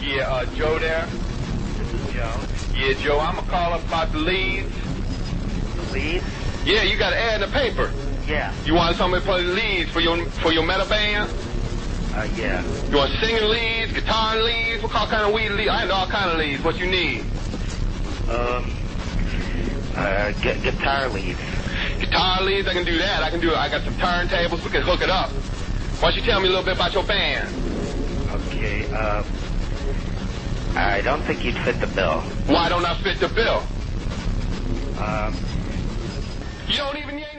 Yeah, Joe there? This is Joe. Yeah, Joe, I'm gonna call up about the leads. The leads? Yeah, you got an ad in the paper. Yeah. You want somebody to play the leads for your metal band? Yeah. You want singing leads, guitar leads? What kind of weed leads? I have all kind of leads. What you need? Guitar leads. Guitar leads, I can do that. I got some turntables, we can hook it up. Why don't you tell me a little bit about your band? Okay, I don't think you'd fit the bill. Why don't I fit the bill? You ain't